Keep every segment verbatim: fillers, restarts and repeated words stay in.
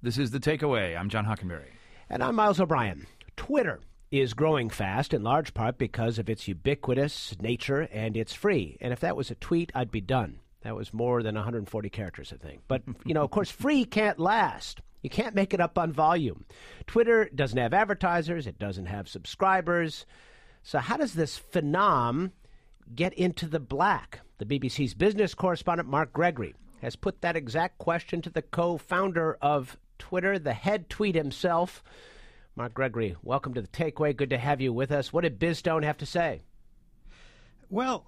This is The Takeaway. I'm John Hockenberry. And I'm Miles O'Brien. Twitter is growing fast in large part because of its ubiquitous nature, and it's free. And if that was a tweet, I'd be done. That was more than one hundred forty characters, I think. But, you know, of course, free can't last. You can't make it up on volume. Twitter doesn't have advertisers. It doesn't have subscribers. So how does this phenom get into the black? The B B C's business correspondent, Mark Gregory, has put that exact question to the co-founder of Twitter, the head tweet himself. Mark Gregory, welcome to The Takeaway. Good to have you with us. What did BizStone have to say? Well,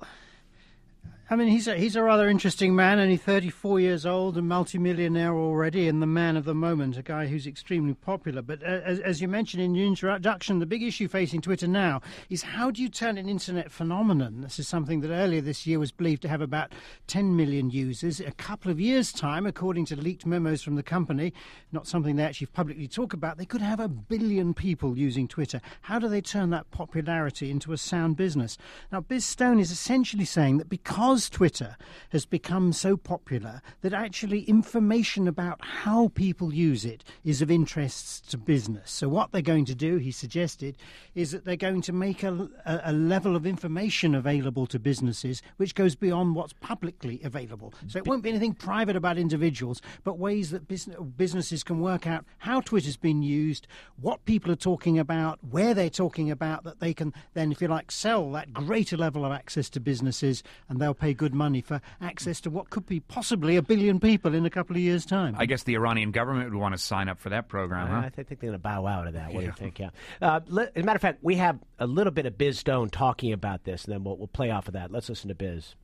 I mean, he's a, he's a rather interesting man, only thirty-four years old and multimillionaire already, and the man of the moment, a guy who's extremely popular. But uh, as, as you mentioned in your introduction, the big issue facing Twitter now is how do you turn an internet phenomenon? This is something that earlier this year was believed to have about ten million users. A couple of years' time, according to leaked memos from the company, not something they actually publicly talk about, they could have a billion people using Twitter. How do they turn that popularity into a sound business? Now, BizStone is essentially saying that because Twitter has become so popular that actually information about how people use it is of interest to business. So what they're going to do, he suggested, is that they're going to make a, a, a level of information available to businesses which goes beyond what's publicly available. So it won't be anything private about individuals, but ways that business, businesses can work out how Twitter's been used, what people are talking about, where they're talking about, that they can then, if you like, sell that greater level of access to businesses, and they'll pay good money for access to what could be possibly a billion people in a couple of years' time. I guess the Iranian government would want to sign up for that program, huh? Uh, I think they're going to bow out of that. What yeah. do you think? Yeah. Uh, let, as a matter of fact, we have a little bit of BizStone talking about this, and then we'll, we'll play off of that. Let's listen to Biz.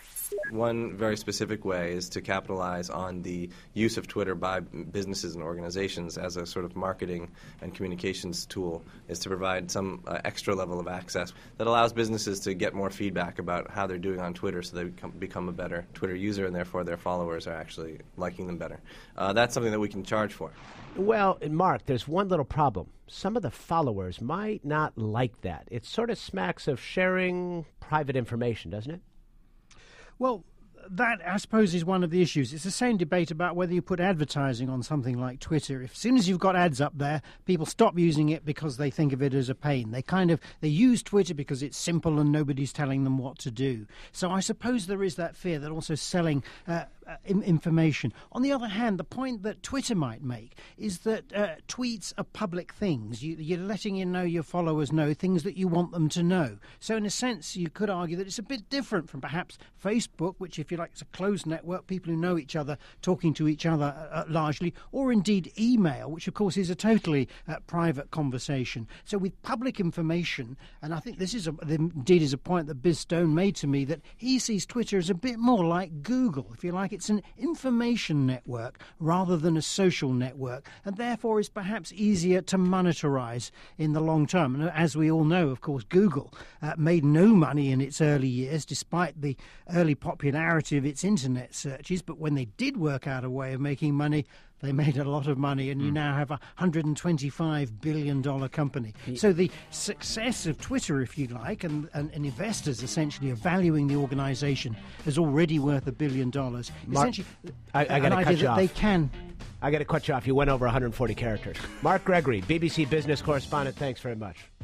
One very specific way is to capitalize on the use of Twitter by businesses and organizations as a sort of marketing and communications tool, is to provide some uh, extra level of access that allows businesses to get more feedback about how they're doing on Twitter, so they become, become a better Twitter user, and therefore their followers are actually liking them better. Uh, that's something that we can charge for. Well, Mark, there's one little problem. Some of the followers might not like that. It sort of smacks of sharing private information, doesn't it? Well, that, I suppose, is one of the issues. It's the same debate about whether you put advertising on something like Twitter. If as soon as you've got ads up there, people stop using it because they think of it as a pain. They kind of, they use Twitter because it's simple and nobody's telling them what to do. So I suppose there is that fear that also selling uh, uh, information. On the other hand, the point that Twitter might make is that uh, tweets are public things. You, you're letting you know your followers know things that you want them to know. So in a sense, you could argue that it's a bit different from perhaps Facebook, which, if you like, it's a closed network, people who know each other, talking to each other uh, largely, or indeed email, which of course is a totally uh, private conversation. So with public information, and I think this is a, indeed is a point that BizStone made to me, that he sees Twitter as a bit more like Google, if you like. It's an information network rather than a social network, and therefore is perhaps easier to monetize in the long term. And as we all know, of course, Google uh, made no money in its early years, despite the early popularity of its internet searches, but when they did work out a way of making money, they made a lot of money, and you mm. now have a one hundred twenty-five billion dollars company. Yeah. So the success of Twitter, if you like, and, and, and investors essentially are valuing the organization as already worth a billion dollars. Mark, essentially, I, I got to cut you off. They can. I got to cut you off. You went over one hundred forty characters. Mark Gregory, B B C business correspondent, thanks very much.